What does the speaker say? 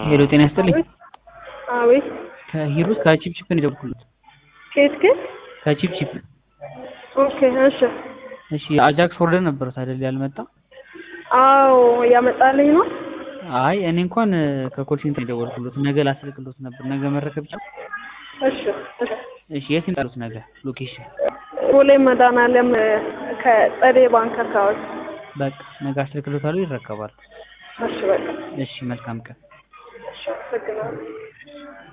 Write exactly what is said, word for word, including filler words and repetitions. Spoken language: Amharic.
ሄሎ ጤና ይስጥልኝ። አቤት ከሂሩት ከቺፕቺፕ ነው የደወልኩት። ከየት ከየት? ከቺፕቺፕ። ኦኬ እሺ እሺ አጃክስ ኦርደር ነበር አይደል ያልመጣ? አዎ ያመጣልኝ ነው። አይ እኔ እንኳን ከኮል ሴንተር የደወልኩት ነገ ላስልክሎት ነበር። ነገ መረከብ ይችላል? እሺ እሺ እሺ የት ይምጣሉት ነገ? ሎኬሽን ቦሌ መድኃኒዓለም ከጸዴ ባንክ አካባቢ። በቃ ነገ አስልክሎታለሁ ይረከባል። እሺ በቃ እሺ መልካም ቀን። እሺ አመሰግናለሁ።